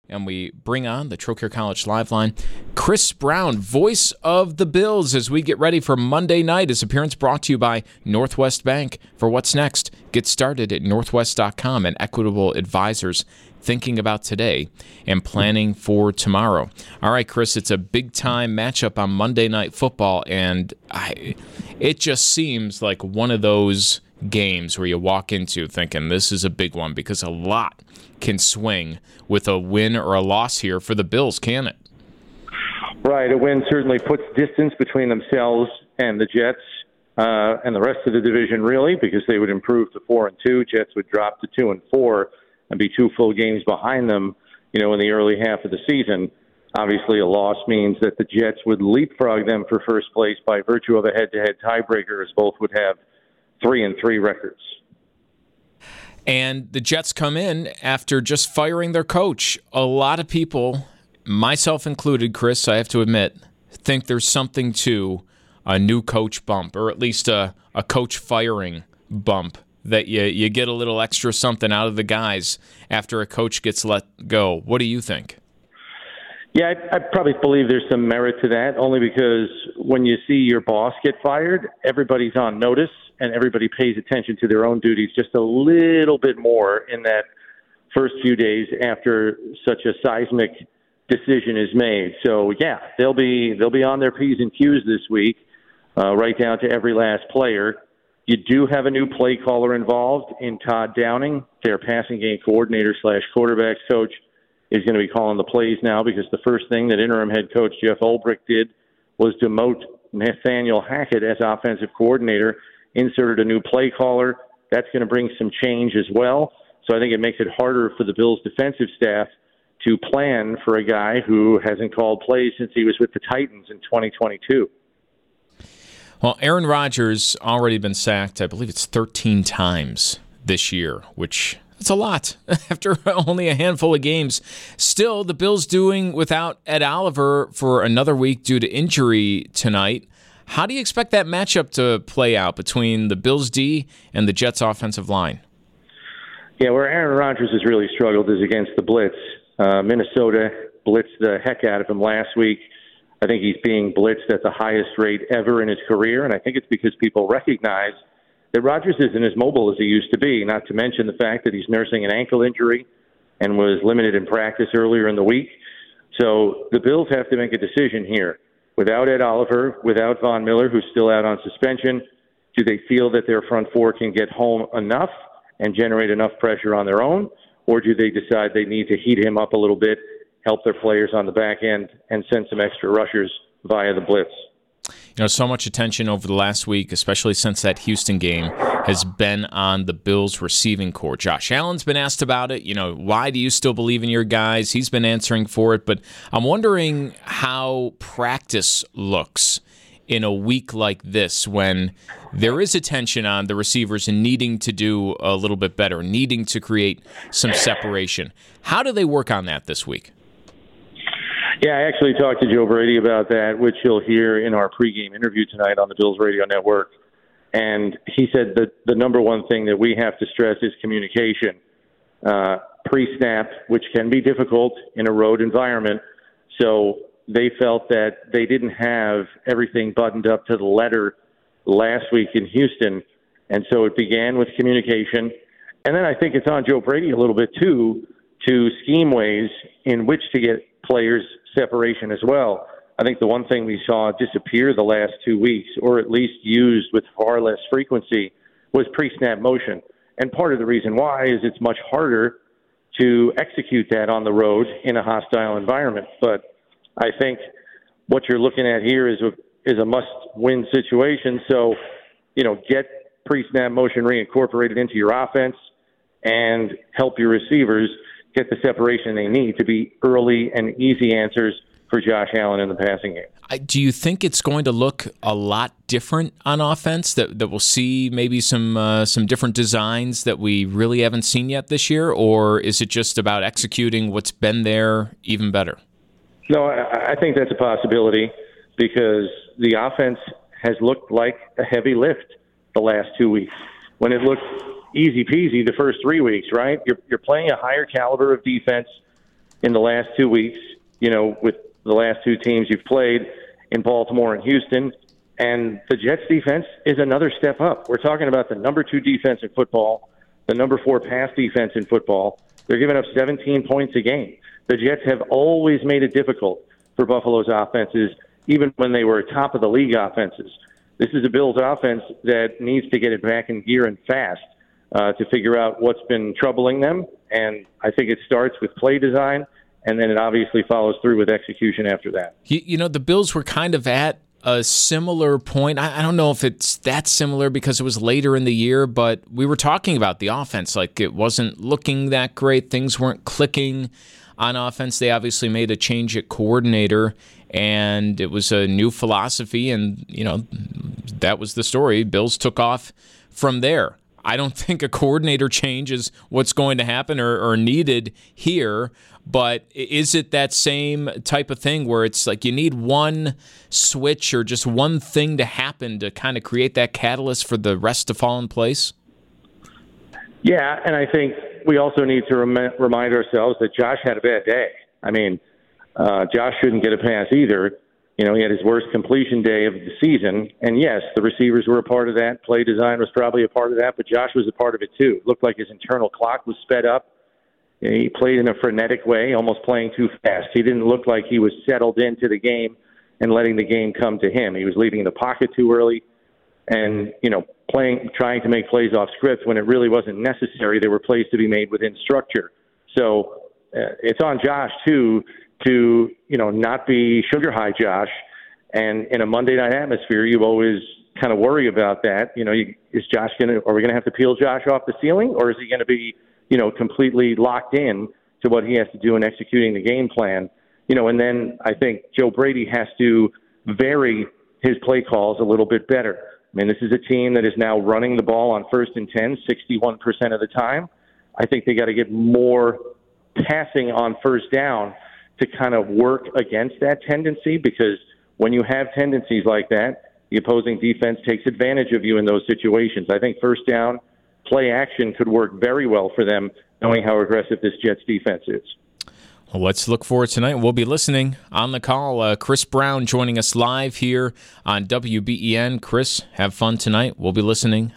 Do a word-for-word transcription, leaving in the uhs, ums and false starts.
and we bring on the Trocaire College Live Line. Chris Brown, voice of the Bills, as we get ready for Monday night. His appearance brought to you by Northwest Bank. For what's next, get started at northwest dot com and Equitable Advisors, thinking about today and planning for tomorrow. All right, Chris, it's a big-time matchup on Monday Night Football, and I, it just seems like one of those games where you walk into thinking this is a big one, because a lot can swing with a win or a loss here for the Bills, can it? Right. A win certainly puts distance between themselves and the Jets uh, and the rest of the division, really, because they would improve to four and two. Jets would drop to two and four and be two full games behind them, you know, in the early half of the season. Obviously, a loss means that the Jets would leapfrog them for first place by virtue of a head-to-head tiebreaker, as both would have three and three records. And the Jets come in after just firing their coach. A lot of people, myself included, Chris, I have to admit, think there's something to a new coach bump, or at least a, a coach firing bump, that you, you get a little extra something out of the guys after a coach gets let go. What do you think? Yeah, I, I probably believe there's some merit to that, only because when you see your boss get fired, everybody's on notice and everybody pays attention to their own duties just a little bit more in that first few days after such a seismic decision is made. So, yeah, they'll be they'll be on their P's and Q's this week, uh, right down to every last player. You do have a new play caller involved in Todd Downing, their passing game coordinator slash quarterbacks coach. Is going to be calling the plays now, because the first thing that interim head coach Jeff Ulbrich did was demote Nathaniel Hackett as offensive coordinator, inserted a new play caller. That's going to bring some change as well. So I think it makes it harder for the Bills' defensive staff to plan for a guy who hasn't called plays since he was with the Titans in twenty twenty-two. Well, Aaron Rodgers already been sacked, I believe it's thirteen times this year, which... it's a lot after only a handful of games. Still, the Bills doing without Ed Oliver for another week due to injury tonight. How do you expect that matchup to play out between the Bills D and the Jets offensive line? Yeah, where Aaron Rodgers has really struggled is against the blitz. Uh, Minnesota blitzed the heck out of him last week. I think he's being blitzed at the highest rate ever in his career, and I think it's because people recognize that Rodgers isn't as mobile as he used to be, not to mention the fact that he's nursing an ankle injury and was limited in practice earlier in the week. So the Bills have to make a decision here. Without Ed Oliver, without Von Miller, who's still out on suspension, do they feel that their front four can get home enough and generate enough pressure on their own, or do they decide they need to heat him up a little bit, help their players on the back end, and send some extra rushers via the blitz? You know, so much attention over the last week, especially since that Houston game, has been on the Bills' receiving corps. Josh Allen's been asked about it. You know, why do you still believe in your guys? He's been answering for it. But I'm wondering how practice looks in a week like this, when there is attention on the receivers and needing to do a little bit better, needing to create some separation. How do they work on that this week? Yeah, I actually talked to Joe Brady about that, which you'll hear in our pregame interview tonight on the Bills Radio Network. And he said that the number one thing that we have to stress is communication. Uh, pre-snap, which can be difficult in a road environment. So they felt that they didn't have everything buttoned up to the letter last week in Houston. And so it began with communication. And then I think it's on Joe Brady a little bit, too, to scheme ways in which to get players separation as well. I think the one thing we saw disappear the last two weeks, or at least used with far less frequency, was pre-snap motion. And part of the reason why is it's much harder to execute that on the road in a hostile environment. But I think what you're looking at here is a, is a must-win situation. So, you know, get pre-snap motion reincorporated into your offense and help your receivers get the separation they need to be early and easy answers for Josh Allen in the passing game. Do you think it's going to look a lot different on offense, that, that we'll see maybe some uh, some different designs that we really haven't seen yet this year, or is it just about executing what's been there even better? No, I, I think that's a possibility, because the offense has looked like a heavy lift the last two weeks. When it looked easy peasy the first three weeks, right? You're, you're playing a higher caliber of defense. in the last two weeks, you know, with the last two teams you've played in Baltimore and Houston. And the Jets defense is another step up. We're talking about the number two defense in football, the number four pass defense in football. They're giving up seventeen points a game. The Jets have always made it difficult for Buffalo's offenses, even when they were top of the league offenses. This is a Bills offense that needs to get it back in gear and fast uh, to figure out what's been troubling them. And I think it starts with play design, and then it obviously follows through with execution after that. You, you know, the Bills were kind of at a similar point. I, I don't know if it's that similar because it was later in the year, but we were talking about the offense. Like, it wasn't looking that great. Things weren't clicking on offense. They obviously made a change at coordinator, and it was a new philosophy, and, you know, that was the story. Bills took off from there. I don't think a coordinator change is what's going to happen or, or needed here, but is it that same type of thing where it's like you need one switch or just one thing to happen to kind of create that catalyst for the rest to fall in place? Yeah, and I think we also need to rem- remind ourselves that Josh had a bad day. I mean, uh, Josh shouldn't get a pass either. You know, he had his worst completion day of the season. And, yes, the receivers were a part of that. Play design was probably a part of that, but Josh was a part of it too. It looked like his internal clock was sped up. He played in a frenetic way, almost playing too fast. He didn't look like he was settled into the game and letting the game come to him. He was leaving the pocket too early and, you know, playing, trying to make plays off script when it really wasn't necessary. There were plays to be made within structure. So uh, it's on Josh, too, to, you know, not be sugar high Josh. And in a Monday night atmosphere, you always kind of worry about that. You know, you, is Josh going to, are we going to have to peel Josh off the ceiling, or is he going to be, you know, completely locked in to what he has to do in executing the game plan? You know, and then I think Joe Brady has to vary his play calls a little bit better. I mean, this is a team that is now running the ball on first and ten sixty-one percent of the time. I think they got to get more passing on first down to kind of work against that tendency, because when you have tendencies like that, the opposing defense takes advantage of you in those situations. I think first down, play action could work very well for them, knowing how aggressive this Jets defense is. Well, let's look forward tonight. We'll be listening on the call. Uh, Chris Brown joining us live here on W B E N. Chris, have fun tonight. We'll be listening